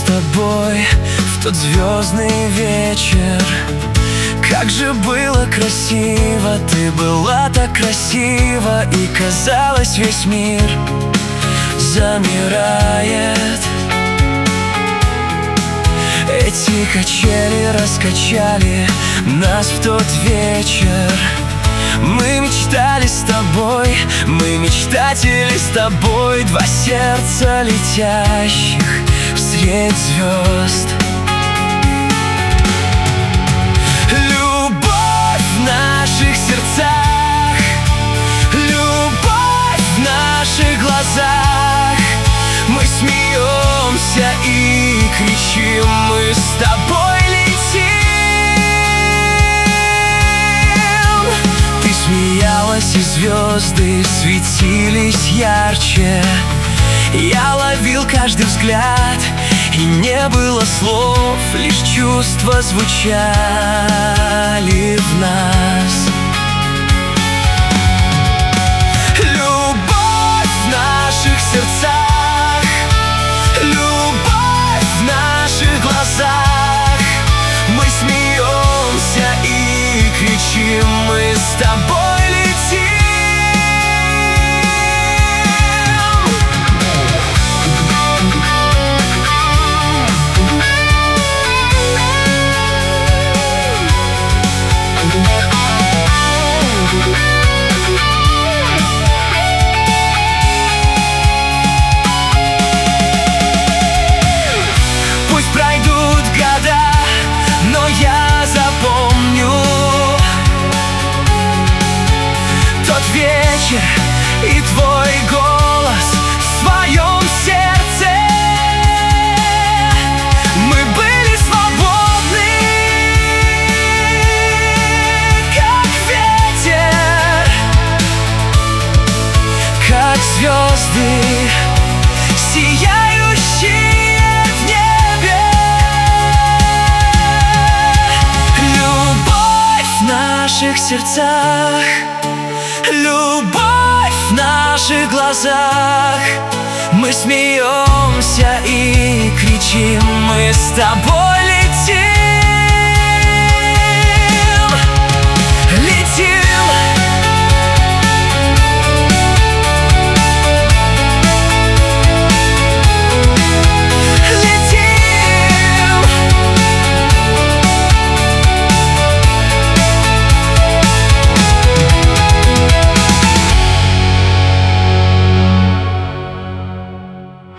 тобой в тот звездный вечер. Как же было красиво, ты была так красива, и казалось, весь мир замирает. Эти качели раскачали нас в тот вечер. Мы мечтали с тобой, мы мечтатели с тобой, два сердца летящих средь звезд. Любовь в наших сердцах, любовь в наших глазах. Мы смеемся и кричим, мы с тобой летим. Ты смеялась, и звезды светились ярче. Я ловил каждый взгляд, и не было слов, лишь чувства звучали в нас. Любовь в наших сердцах, любовь в наших глазах. Мы смеемся и кричим, мы с тобой летим. И твой голос в своем сердце. Мы были свободны, как ветер, как звезды, сияющие в небе. Любовь в наших сердцах, любовь в наших глазах. Мы смеемся и кричим, мы с тобой летим.